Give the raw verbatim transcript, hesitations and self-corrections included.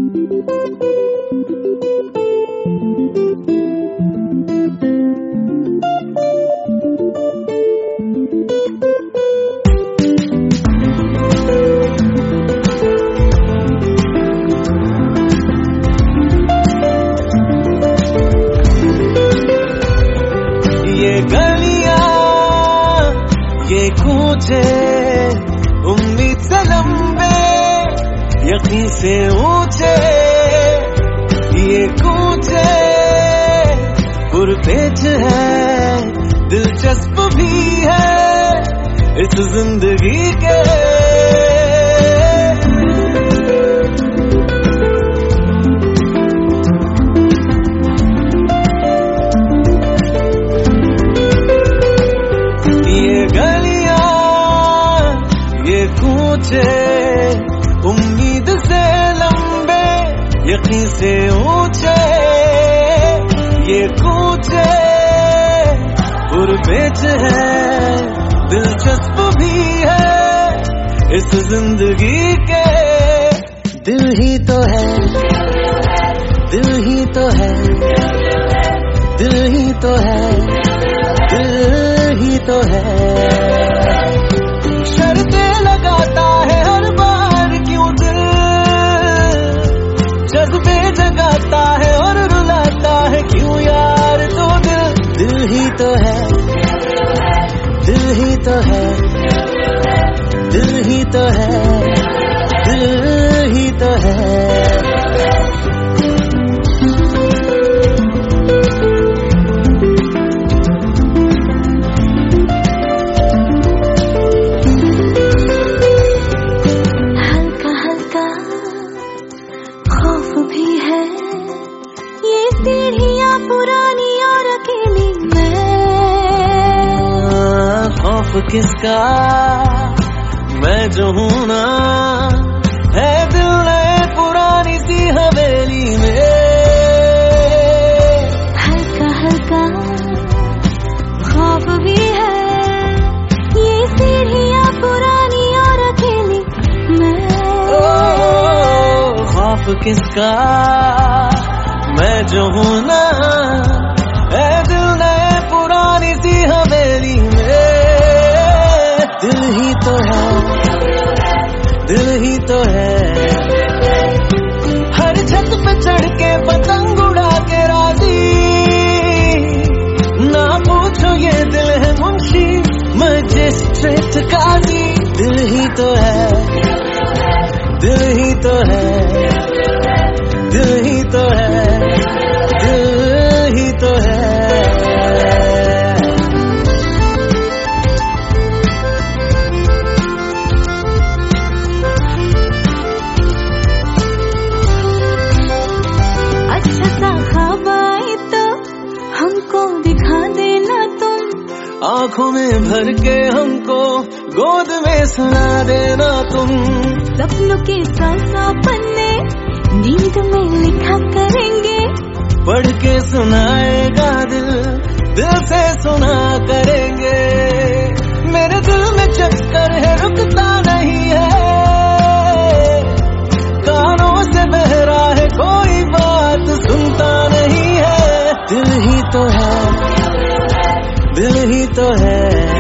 ये गलियां, ये कूचे, उम्मीद से लंबे, यकीन से ऊंचे, ये कूचे पुरपेच है, दिलचस्प भी है इस जिंदगी के। ये गलियां, ये कूचे, उम्मीद से लंबे, यकीन से ऊंचे, ये कूचे पुरपेच है, दिलचस्प भी है इस जिंदगी के। दिल ही तो है, दिल ही तो है, दिल ही तो है, दिल ही तो है। शर्तें लगाता है हर बार क्यों दिल, जज्बे जगाता है और रुलाता है क्यों यार तो दिल। दिल ही तो है, दिल ही तो है, दिल ही तो है, दिल ही तो है। सीढ़ियाँ पुरानी और अकेली मैं, खौफ किसका, मैं जो हूँ ना, है दिल नए पुरानी सी हवेली में। हल्का हल्का खौफ भी है, ये सीढ़ियाँ पुरानी और अकेली मैं। ओ, खौफ किसका, मैं जो हूँ ना, है दिल नए पुरानी सी हवेली में। दिल ही तो है, दिल ही तो है, हर छत पे चढ़ के पतंग उड़ा के राजी, ना पूछो ये दिल है मुंशी मजिस्ट्रेट काजी। दिल ही तो है, दिल ही तो है, दिल ही तो है, दिल ही तो है। अच्छा सा ख्वाब आए तो हमको दिखा देना तुम, आंखों में भर के हमको गोद में सुना देना तुम। सपनों के साथ पन्ने नींद में लिखा करेंगे, पढ़ के सुनाएगा दिल, दिल से सुना करेंगे। मेरे दिल में चक्कर है रुकता नहीं है, कानों से बहरा है कोई बात सुनता नहीं है। दिल ही तो है, दिल ही तो है,